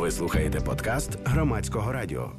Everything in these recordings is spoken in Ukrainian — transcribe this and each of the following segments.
Ви слухаєте подкаст Громадського радіо.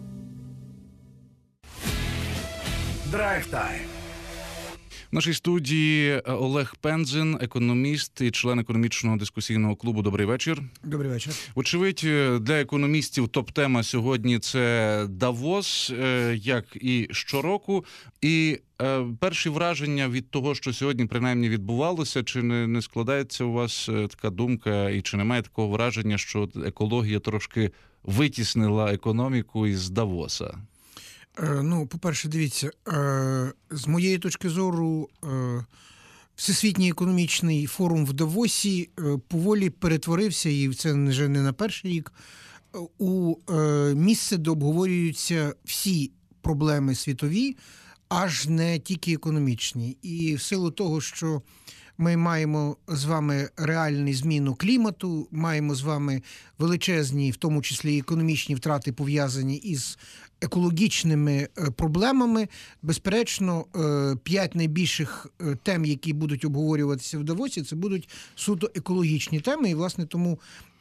Драйв-тайм. В нашій студії Олег Пензин, економіст і член економічного дискусійного клубу. Добрий вечір. Добрий вечір. Очевидь, для економістів топ-тема сьогодні – це Давос, як і щороку. І перші враження від того, що сьогодні принаймні відбувалося, чи не складається у вас така думка, і чи немає такого враження, що екологія трошки витіснила економіку із Давоса? Ну, по-перше, дивіться, з моєї точки зору, Всесвітній економічний форум в Давосі поволі перетворився, і це вже не на перший рік, у місце, де обговорюються всі проблеми світові, аж не тільки економічні. І в силу того, що ми маємо з вами реальну зміну клімату, маємо з вами величезні, в тому числі економічні втрати, пов'язані із екологічними проблемами. Безперечно, 5 найбільших тем, які будуть обговорюватися в Давосі, це будуть суто екологічні теми. І, власне, тому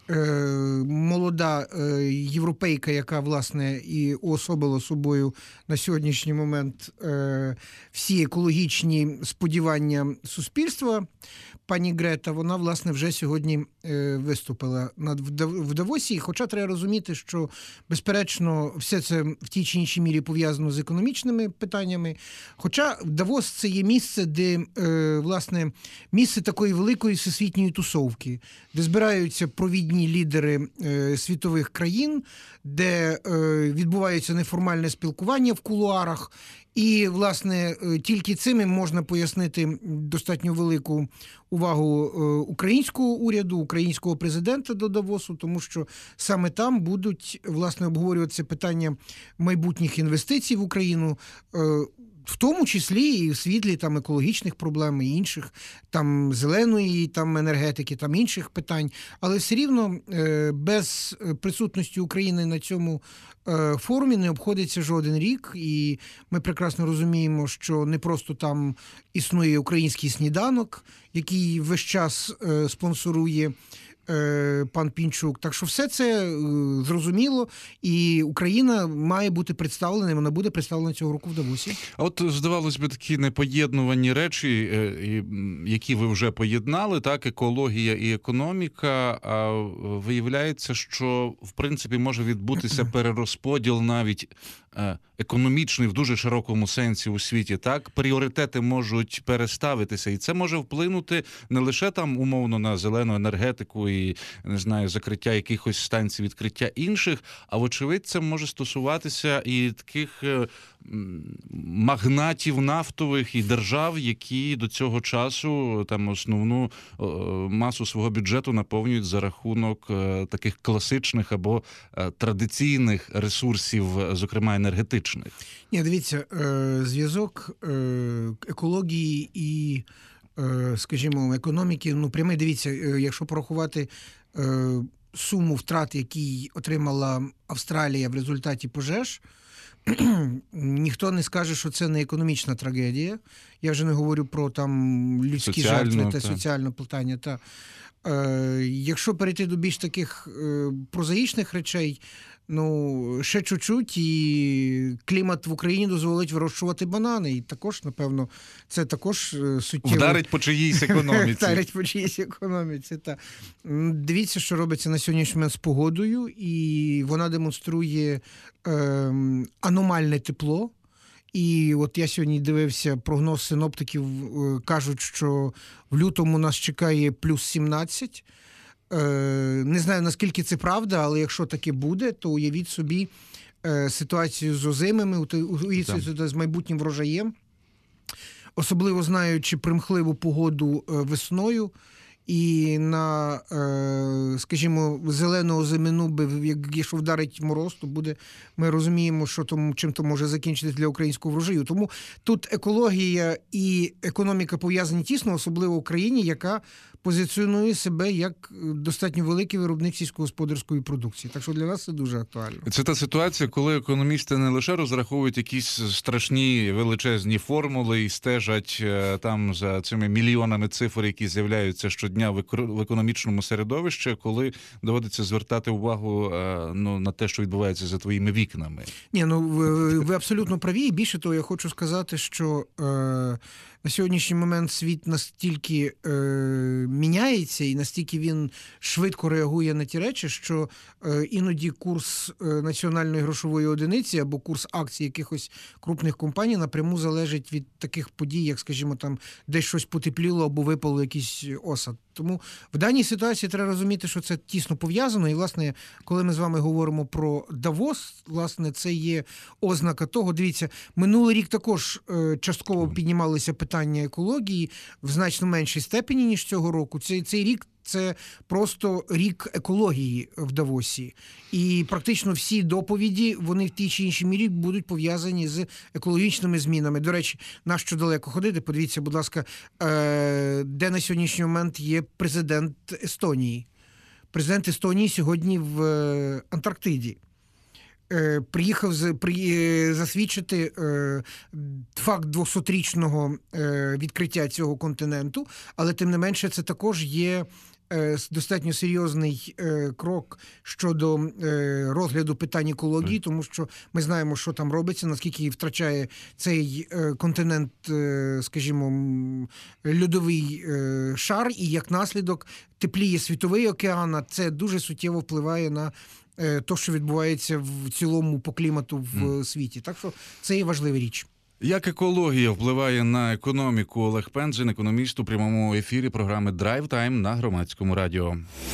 молода європейка, яка, власне, і уособила собою на сьогоднішній момент всі екологічні сподівання суспільства, пані Грета, вона, власне, вже сьогодні виступила в Давосі. Хоча треба розуміти, що, безперечно, все це в тій чи іншій мірі пов'язано з економічними питаннями. Хоча Давос – це є місце, де, власне, місце такої великої всесвітньої тусовки, де збираються провідні лідери світових країн, де відбувається неформальне спілкування в кулуарах. І, власне, тільки цим можна пояснити достатньо велику увагу українського уряду, українського президента до Давосу, тому що саме там будуть, власне, обговорюватися питання майбутніх інвестицій в Україну, в тому числі і в світлі там екологічних проблем і інших, там зеленої там енергетики, там інших питань. Але все рівно без присутності України на цьому форумі не обходиться жоден рік. І ми прекрасно розуміємо, що не просто там існує український сніданок, який весь час спонсорує пан Пінчук. Так що все це зрозуміло, і Україна має бути представлена, вона буде представлена цього року в Давосі. А от, здавалось би, такі непоєднувані речі, які ви вже поєднали, так, екологія і економіка, а виявляється, що, в принципі, може відбутися перерозподіл навіть економічний в дуже широкому сенсі у світі, так? Пріоритети можуть переставитися, і це може вплинути не лише там умовно на зелену енергетику і, не знаю, закриття якихось станцій, відкриття інших, а вочевидь це може стосуватися і таких магнатів нафтових і держав, які до цього часу там основну масу свого бюджету наповнюють за рахунок таких класичних або традиційних ресурсів, зокрема енергетичних. Ні, дивіться, зв'язок екології і, скажімо, економіки, ну, прямий, дивіться, якщо порахувати суму втрат, які отримала Австралія в результаті пожеж, ніхто не скаже, що це не економічна трагедія. Я вже не говорю про там людські жертви та соціальне питання. Якщо перейти до більш таких прозаїчних речей, ну, ще чуть-чуть, і клімат в Україні дозволить вирощувати банани. І також, напевно, це також суттєво... Вдарить по чиїсь економіці. Вдарить по чиїсь економіці, так. Дивіться, що робиться на сьогоднішній момент з погодою, і вона демонструє аномальне тепло. І от я сьогодні дивився прогноз синоптиків, кажуть, що в лютому нас чекає плюс 17. Не знаю, наскільки це правда, але якщо таке буде, то уявіть собі ситуацію з озимими, уявіть собі з майбутнім врожаєм, особливо знаючи примхливу погоду весною. І на, скажімо, зелену озимину, якщо вдарить мороз, то буде, ми розуміємо, що тому, чим то може закінчитись для українського врожаю. Тому тут екологія і економіка пов'язані тісно, особливо в Україні, яка позиціонує себе як достатньо великий виробник сільськогосподарської продукції. Так що для нас це дуже актуально. Це та ситуація, коли економісти не лише розраховують якісь страшні величезні формули і стежать там за цими мільйонами цифр, які з'являються щодня в економічному середовищі, коли доводиться звертати увагу на те, що відбувається за твоїми вікнами. Ні, ви абсолютно праві. І більше того, я хочу сказати, що на сьогоднішній момент світ настільки міняється і настільки він швидко реагує на ті речі, що іноді курс національної грошової одиниці або курс акцій якихось крупних компаній напряму залежить від таких подій, як, скажімо, там десь щось потепліло або випало якийсь осад. Тому в даній ситуації треба розуміти, що це тісно пов'язано. І, власне, коли ми з вами говоримо про Давос, власне, це є ознака того. Дивіться, минулий рік також частково піднімалися питання екології в значно меншій степені, ніж цього року. Цей рік це просто рік екології в Давосі. І практично всі доповіді, вони в тій чи іншій мірі будуть пов'язані з екологічними змінами. До речі, нащо далеко ходити? Подивіться, будь ласка, де на сьогоднішній момент є президент Естонії. Президент Естонії сьогодні в Антарктиді. Приїхав засвідчити факт 200-річного відкриття цього континенту, але тим не менше це також є достатньо серйозний крок щодо розгляду питань екології, тому що ми знаємо, що там робиться, наскільки втрачає цей континент, скажімо, льодовий шар, і як наслідок тепліє світовий океан, а це дуже суттєво впливає на те, що відбувається в цілому по клімату в світі. Так що це є важлива річ. Як екологія впливає на економіку? Олег Пензин, економіст, у прямому ефірі програми Drive Time на Громадському радіо.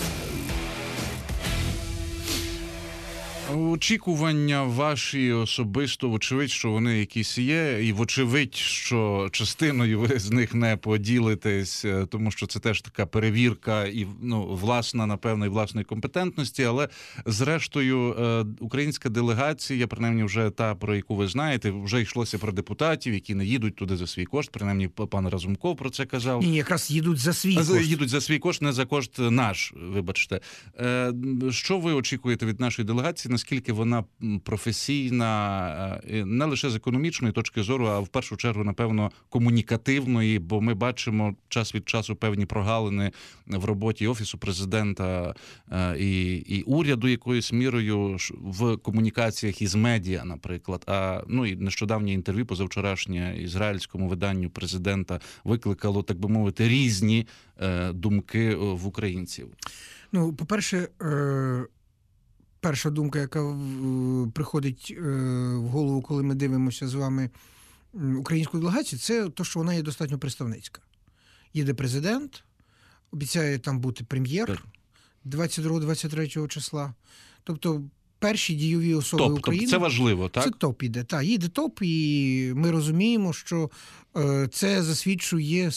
Очікування ваші особисто, вочевидь, що вони якісь є, і вочевидь, що частиною ви з них не поділитесь, тому що це теж така перевірка і власна, напевно, і власної компетентності, але зрештою українська делегація, принаймні вже та, про яку ви знаєте, вже йшлося про депутатів, які не їдуть туди за свій кошт, принаймні пан Разумков про це казав. Ні, якраз їдуть за свій кошт. Їдуть за свій кошт, не за кошт наш, вибачте. Що ви очікуєте від нашої делегації? Наскільки вона професійна, не лише з економічної точки зору, а в першу чергу, напевно, комунікативної, бо ми бачимо час від часу певні прогалини в роботі Офісу Президента і уряду якоюсь мірою в комунікаціях із медіа, наприклад. І нещодавнє інтерв'ю позавчорашнє ізраїльському виданню президента викликало, так би мовити, різні думки в українців. По-перше, перша думка, яка приходить в голову, коли ми дивимося з вами українську делегацію, це те, що вона є достатньо представницька. Їде президент, обіцяє там бути прем'єр 22-23 числа. Тобто перші дійові особи України. Це важливо, так? Це топ іде. Так, їде топ, і ми розуміємо, що це засвідчує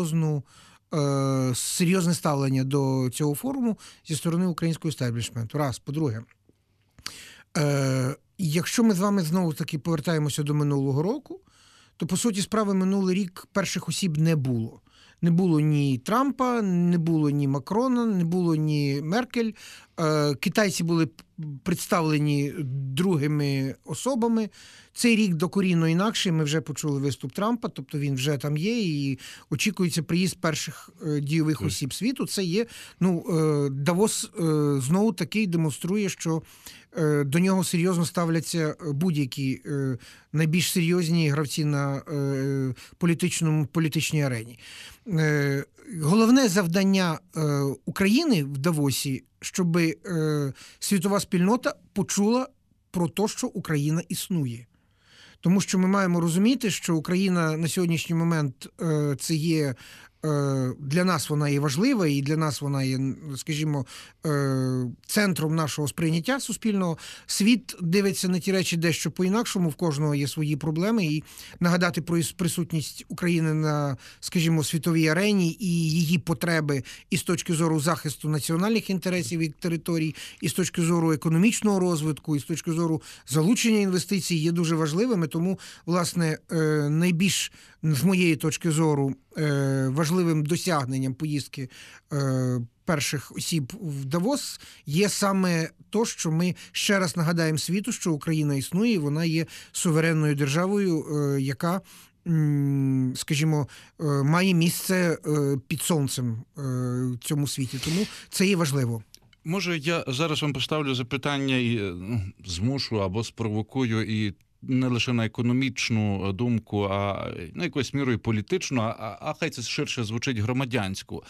серйозне ставлення до цього форуму зі сторони українського естеблішменту. Раз. По-друге, якщо ми з вами знову-таки повертаємося до минулого року, то, по суті справи, минулий рік перших осіб не було. Не було ні Трампа, не було ні Макрона, не було ні Меркель. Китайці були представлені другими особами. Цей рік докорінно інакший. Ми вже почули виступ Трампа, тобто він вже там є, і очікується приїзд перших дійових осіб світу. Це є, Давос знову таки демонструє, що до нього серйозно ставляться будь-які найбільш серйозні гравці на політичній арені. Головне завдання України в Давосі, щоб світова спільнота почула про те, що Україна існує. Тому що ми маємо розуміти, що Україна на сьогоднішній момент це є, для нас вона є важлива, і для нас вона є, скажімо, центром нашого сприйняття суспільного. Світ дивиться на ті речі дещо по-інакшому, в кожного є свої проблеми, і нагадати про присутність України на, скажімо, світовій арені і її потреби і з точки зору захисту національних інтересів і територій, і з точки зору економічного розвитку, і з точки зору залучення інвестицій є дуже важливими. Тому, власне, найбільш, з моєї точки зору, важливо важливим досягненням поїздки перших осіб в Давос є саме то, що ми ще раз нагадаємо світу, що Україна існує, і вона є суверенною державою, яка, скажімо, має місце під сонцем в цьому світі. Тому це є важливо. Може, я зараз вам поставлю запитання і змушу або спровокую і не лише на економічну думку, а на якоюсь мірою політичну, а хай це ширше звучить громадянську.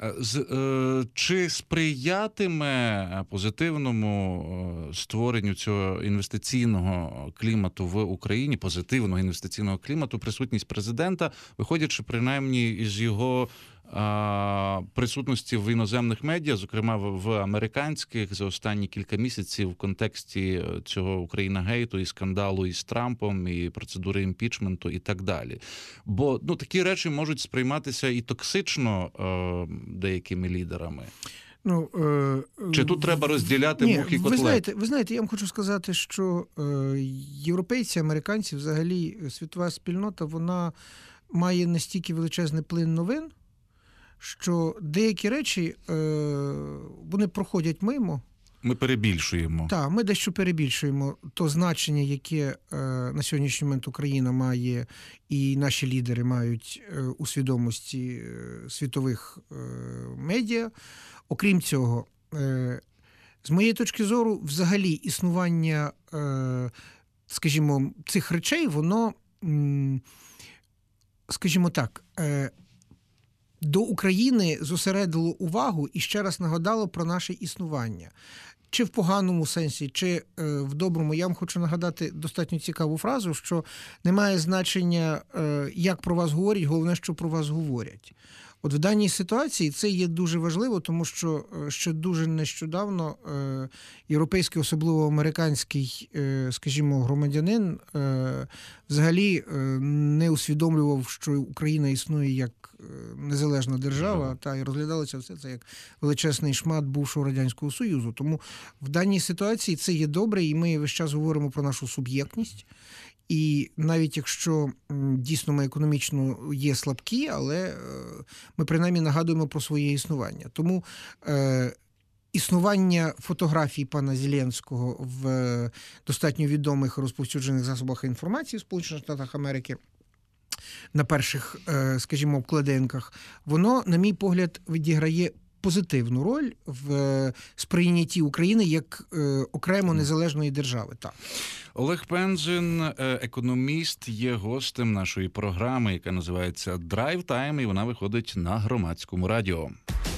Чи сприятиме позитивному створенню цього інвестиційного клімату в Україні, позитивного інвестиційного клімату, присутність президента, виходячи принаймні із його присутності в іноземних медіа, зокрема в американських, за останні кілька місяців в контексті цього Україна-гейту і скандалу із Трампом, і процедури імпічменту і так далі. Бо такі речі можуть сприйматися і токсично деякими лідерами. Чи тут треба розділяти мух і котлет? Ви знаєте, я вам хочу сказати, що європейці, американці, взагалі світова спільнота, вона має настільки величезний плин новин, що деякі речі, вони проходять мимо. Ми перебільшуємо. Так, ми дещо перебільшуємо то значення, яке на сьогоднішній момент Україна має і наші лідери мають у свідомості світових медіа. Окрім цього, з моєї точки зору, взагалі існування, скажімо, цих речей, воно, скажімо так, до України зосередило увагу і ще раз нагадало про наше існування. Чи в поганому сенсі, чи в доброму. Я вам хочу нагадати достатньо цікаву фразу, що немає значення, як про вас говорять, головне, що про вас говорять. От в даній ситуації це є дуже важливо, тому що ще дуже нещодавно європейський, особливо американський, скажімо, громадянин взагалі не усвідомлював, що Україна існує як незалежна держава, та і розглядалося все це як величезний шмат бувшого Радянського Союзу. Тому в даній ситуації це є добре, і ми весь час говоримо про нашу суб'єктність. І навіть якщо дійсно ми економічно є слабкі, але ми принаймні нагадуємо про своє існування. Тому існування фотографій пана Зеленського в достатньо відомих і розповсюджених засобах інформації в Сполучених Штатах Америки на перших, скажімо, обкладинках, воно, на мій погляд, відіграє позитивну роль в сприйнятті України як окремо незалежної держави. Так. Олег Пензин, економіст, є гостем нашої програми, яка називається «Драйв Тайм», і вона виходить на Громадському радіо.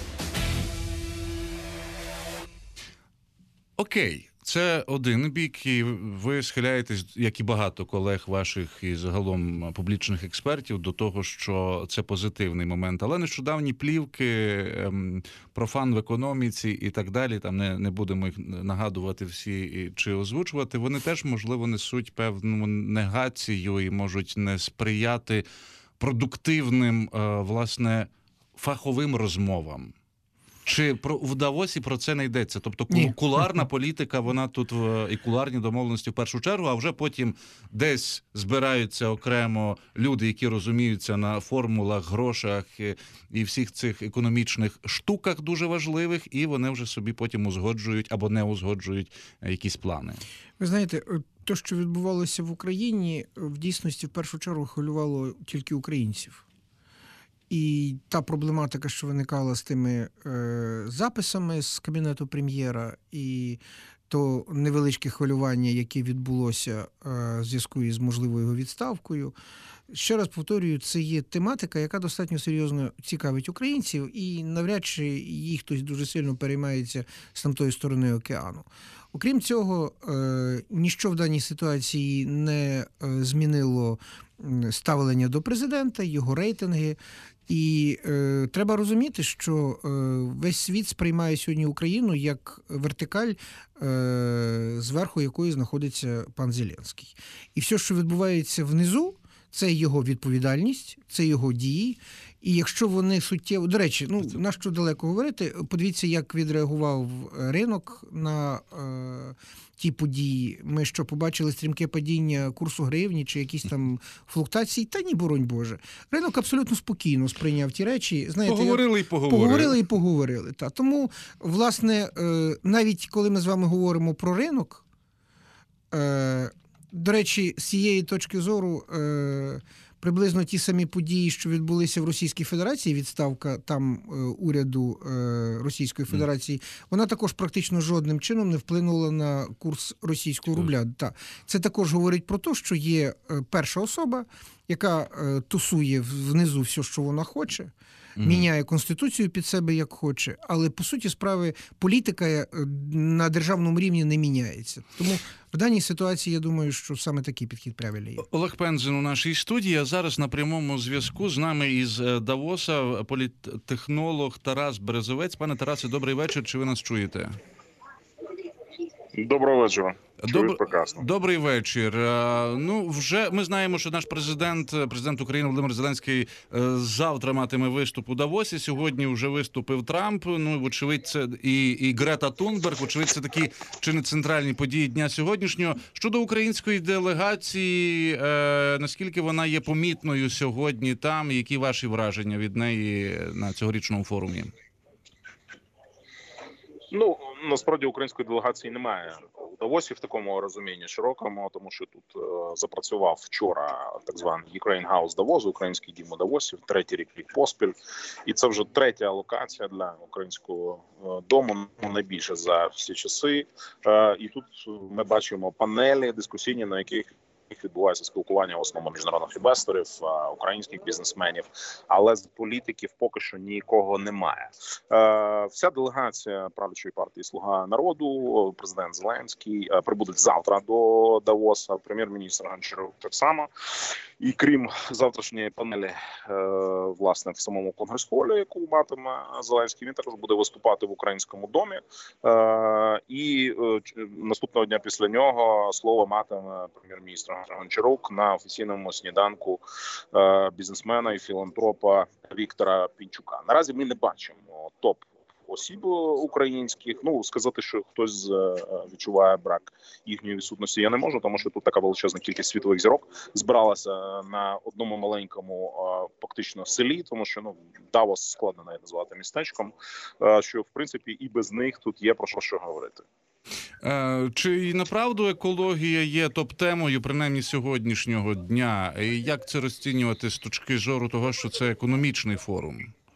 Окей. Це один бік, і ви схиляєтесь, як і багато колег ваших і загалом публічних експертів, до того, що це позитивний момент. Але нещодавні плівки, профан в економіці і так далі, там не будемо їх нагадувати всі чи озвучувати, вони теж, можливо, несуть певну негацію і можуть не сприяти продуктивним, власне, фаховим розмовам. Чи в Давосі про це не йдеться? Тобто кулуарна політика, вона тут і кулуарні домовленості в першу чергу, а вже потім десь збираються окремо люди, які розуміються на формулах, грошах і всіх цих економічних штуках дуже важливих, і вони вже собі потім узгоджують або не узгоджують якісь плани. Ви знаєте, те, що відбувалося в Україні, в дійсності в першу чергу хвилювало тільки українців. І та проблематика, що виникала з тими записами з Кабінету Прем'єра, і то невеличке хвилювання, яке відбулося в зв'язку із можливою його відставкою. Ще раз повторюю, це є тематика, яка достатньо серйозно цікавить українців, і навряд чи її хтось дуже сильно переймається з тамтої сторони океану. Окрім цього, ніщо в даній ситуації не змінило ставлення до президента, його рейтинги. І треба розуміти, що весь світ сприймає сьогодні Україну як вертикаль, зверху якої знаходиться пан Зеленський. І все, що відбувається внизу, це його відповідальність, це його дії. І якщо вони суттєво... До речі, на що далеко говорити, подивіться, як відреагував ринок на ті події. Ми що, побачили стрімке падіння курсу гривні чи якісь там флуктуації? Та ні, боронь Боже. Ринок абсолютно спокійно сприйняв ті речі. Знаєте, поговорили і поговорили. Та. Тому, власне, навіть коли ми з вами говоримо про ринок, до речі, з цієї точки зору приблизно ті самі події, що відбулися в Російській Федерації, відставка там уряду Російської Федерації, вона також практично жодним чином не вплинула на курс російського рубля. Так. Це також говорить про те, що є перша особа, яка тусує внизу все, що вона хоче, міняє Конституцію під себе, як хоче, але, по суті справи, політика на державному рівні не міняється. Тому в даній ситуації, я думаю, що саме такий підхід правильний. Олег Пензен у нашій студії, а зараз на прямому зв'язку з нами із Давоса політтехнолог Тарас Березовець. Пане Тарасе, добрий вечір, чи ви нас чуєте? Доброго вечора. Прекрасно. Добрий вечір. Вже ми знаємо, що наш президент України Володимир Зеленський завтра матиме виступ у Давосі. Сьогодні вже виступив Трамп. Вочевидь, це і Грета Тунберг. Вочевидь, це такі чи не центральні події дня сьогоднішнього. Щодо української делегації, наскільки вона є помітною сьогодні там? Які ваші враження від неї на цьогорічному форумі? Насправді української делегації немає у Давосі в такому розумінні широкому, тому що тут запрацював вчора так званий Ukraine House Давосу, український дім у Давосі, третій рік поспіль. І це вже третя локація для українського дому, найбільше за всі часи. І тут ми бачимо панелі дискусійні, на яких відбувається спілкування в основному міжнародних інвесторів, українських бізнесменів, але з політиків поки що нікого немає. Вся делегація правлячої партії «Слуга народу», президент Зеленський прибудуть завтра до Давоса, прем'єр-міністр Гончарук так само. І крім завтрашньої панелі, власне, в самому конгрес-холі, яку матиме Зеленський, він також буде виступати в українському домі. І наступного дня після нього слово матиме прем'єр-міністр Гончарук на офіційному сніданку бізнесмена і філантропа Віктора Пінчука. Наразі ми не бачимо топ-осіб українських. Сказати, що хтось відчуває брак їхньої відсутності, я не можу, тому що тут така величезна кількість світових зірок збиралася на одному маленькому фактично селі, тому що Давос складно навіть назвати містечком, що в принципі і без них тут є про що говорити. Чи направду екологія є топ-темою, принаймні сьогоднішнього дня? І як це розцінювати з точки зору того, що це економічний форум?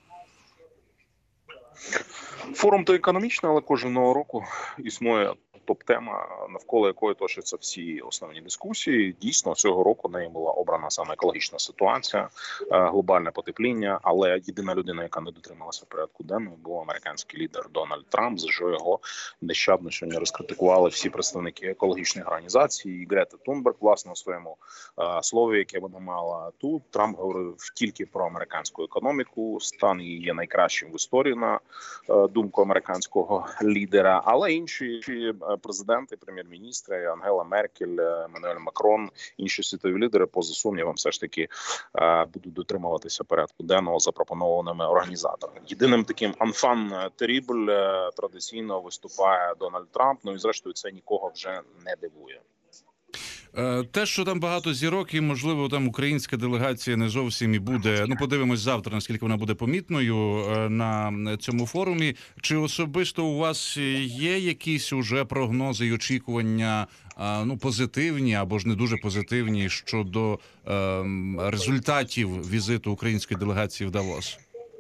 Форум то економічний, але кожного року існує топ-тема, навколо якої точаться всі основні дискусії. Дійсно, цього року нею була обрана саме екологічна ситуація, глобальне потепління, але єдина людина, яка не дотрималася порядку денного, був американський лідер Дональд Трамп, за що його нещадно сьогодні розкритикували всі представники екологічних організацій. І Грета Тунберг, власне, у своєму слові, яке вона мала тут, Трамп говорив тільки про американську економіку, стан її є найкращим в історії, на думку американського лідера, але інші президенти, прем'єр-міністри, Ангела Меркель, Еммануель Макрон, інші світові лідери, поза сумнівом, все ж таки будуть дотримуватися порядку денного, запропонованими організаторами. Єдиним таким enfant terrible традиційно виступає Дональд Трамп, і зрештою це нікого вже не дивує. Те, що там багато зірок і, можливо, там українська делегація не зовсім і буде, подивимось завтра, наскільки вона буде помітною на цьому форумі. Чи особисто у вас є якісь уже прогнози і очікування, позитивні або ж не дуже позитивні щодо результатів візиту української делегації в Давос?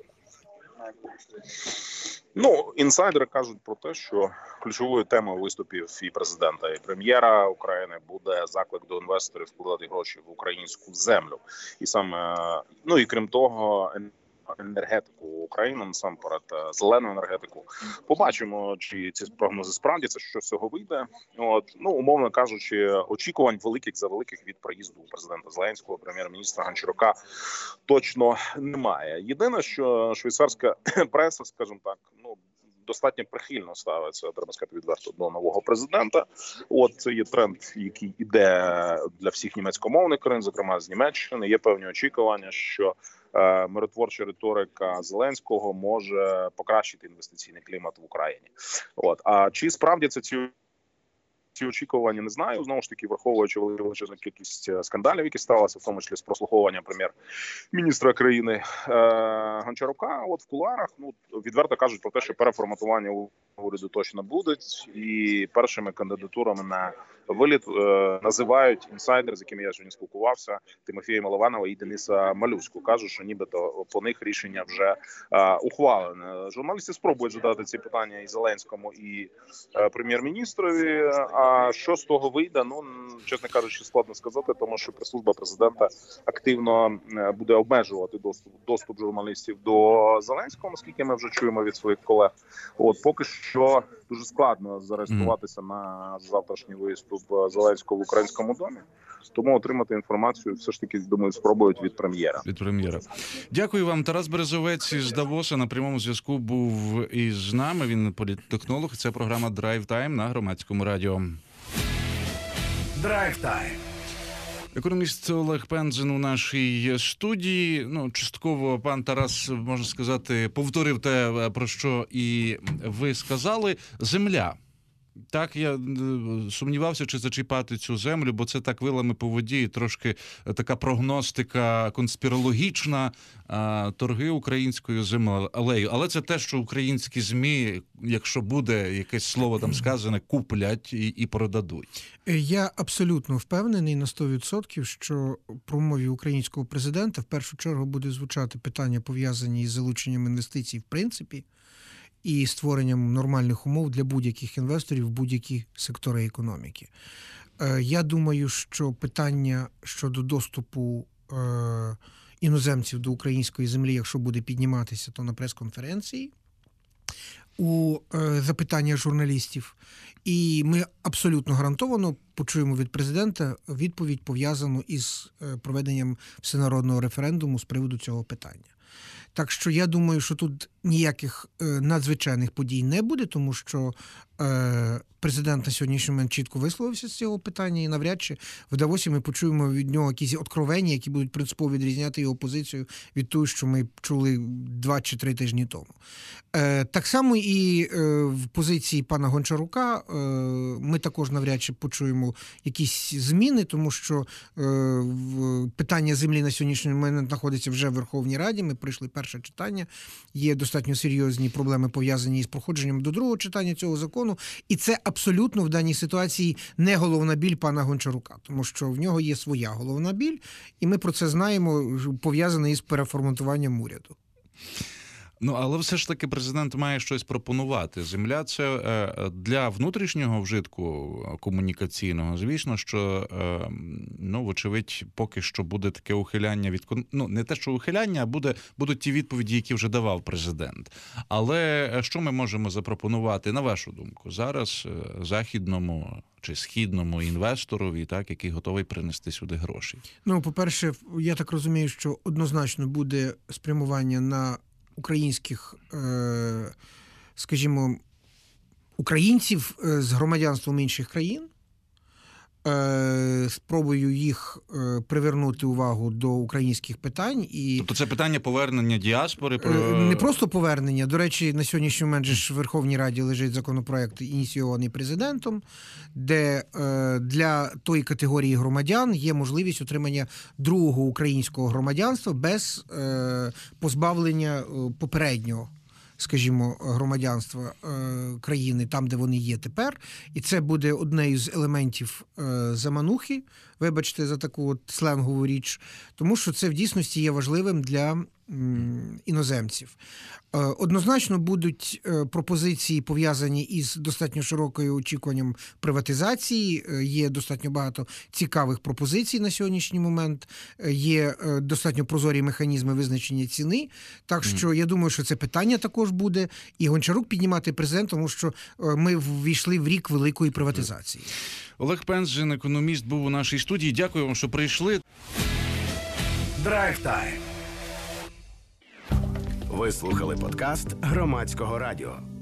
Інсайдери кажуть про те, що ключовою темою виступів і президента, і прем'єра України буде заклик до інвесторів вкладати гроші в українську землю. І саме, і крім того, енергетику України, насамперед зелену енергетику. Побачимо, чи ці прогнози справдяться, що з цього вийде. Умовно кажучи, очікувань великих від приїзду президента Зеленського, прем'єр-міністра Гончарука точно немає. Єдине, що швейцарська преса, скажімо так, достатньо прихильно ставиться, треба сказати відверто, до нового президента. Це є тренд, який іде для всіх німецькомовних країн, зокрема з Німеччини. Є певні очікування, що миротворча риторика Зеленського може покращити інвестиційний клімат в Україні. А чи справді це ці очікування, не знаю. Знову ж таки, враховуючи величезну кількість скандалів, які сталися, в тому числі з прослуховуванням прем'єр-міністра країни Гончарука. В кулуарах відверто кажуть про те, що переформатування уряду точно будуть, і першими кандидатурами на виліт називають інсайдери, з якими я сьогодні спілкувався, Тимофія Милованова і Дениса Малюську. Кажуть, що нібито по них рішення вже ухвалене. Журналісти спробують задати ці питання і Зеленському, і прем'єр-міністрові. А що з того вийде, чесно кажучи, складно сказати, тому що прес-служба президента активно буде обмежувати доступ журналістів до Зеленського, наскільки ми вже чуємо від своїх колег. Поки що дуже складно зареєструватися на завтрашній виступ Зеленського в Українському домі. Тому отримати інформацію все ж таки, думаю, спробують від прем'єра. Дякую вам. Тарас Березовець із Давоса на прямому зв'язку був із нами. Він політтехнолог. Це програма Drive Time на Громадському радіо. Drive Time. Економіст Олег Пензен у нашій студії. Частково пан Тарас, можна сказати, повторив те, про що і ви сказали. Земля. Так, я сумнівався, чи зачіпати цю землю, бо це так вилами по воді, і трошки така прогностика конспірологічна, торги українською землею. Але це те, що українські ЗМІ, якщо буде якесь слово там сказане, куплять і продадуть. Я абсолютно впевнений на 100%, що в промові українського президента в першу чергу буде звучати питання, пов'язані із залученням інвестицій в принципі, і створенням нормальних умов для будь-яких інвесторів в будь-які сектори економіки. Я думаю, що питання щодо доступу іноземців до української землі, якщо буде підніматися, то на прес-конференції у запитання журналістів. І ми абсолютно гарантовано почуємо від президента відповідь, пов'язану із проведенням всенародного референдуму з приводу цього питання. Так що я думаю, що тут ніяких надзвичайних подій не буде, тому що президент на сьогоднішній момент чітко висловився з цього питання, і навряд чи в Давосі ми почуємо від нього якісь откровення, які будуть принципово відрізняти його позицію від того, що ми чули 2 чи 3 тижні тому. Так само і в позиції пана Гончарука ми також навряд чи почуємо якісь зміни, тому що питання землі на сьогоднішній момент знаходиться вже в Верховній Раді, ми пройшли перше читання, є достатньо серйозні проблеми, пов'язані з проходженням до другого читання цього закону, і це абсолютно в даній ситуації не головна біль пана Гончарука, тому що в нього є своя головна біль, і ми про це знаємо, пов'язане із переформатуванням уряду. Але все ж таки президент має щось пропонувати. Земля – це для внутрішнього вжитку комунікаційного. Звісно, що, вочевидь, поки що буде таке ухиляння від... не те, що ухиляння, а будуть ті відповіді, які вже давав президент. Але що ми можемо запропонувати, на вашу думку, зараз західному чи східному інвесторові, який готовий принести сюди гроші? По-перше, я так розумію, що однозначно буде спрямування на українських, скажімо, українців з громадянством інших країн. Спробую їх привернути увагу до українських питань. Тобто це питання повернення діаспори? Не просто повернення. До речі, на сьогоднішній момент ж в Верховній Раді лежить законопроект, ініційований президентом, де для тої категорії громадян є можливість отримання другого українського громадянства без позбавлення попереднього, скажімо, громадянства країни там, де вони є тепер. І це буде одне з елементів заманухи, вибачте за таку сленгову річ, тому що це в дійсності є важливим для іноземців. Однозначно будуть пропозиції, пов'язані із достатньо широкою очікуванням приватизації. Є достатньо багато цікавих пропозицій на сьогоднішній момент. Є достатньо прозорі механізми визначення ціни. Так що я думаю, що це питання також буде. І Гончарук піднімати президент, тому що ми ввійшли в рік великої приватизації. Олег Пензен, економіст, був у нашій студії. Дякую вам, що прийшли. Drive Time. Ви слухали подкаст Громадського радіо.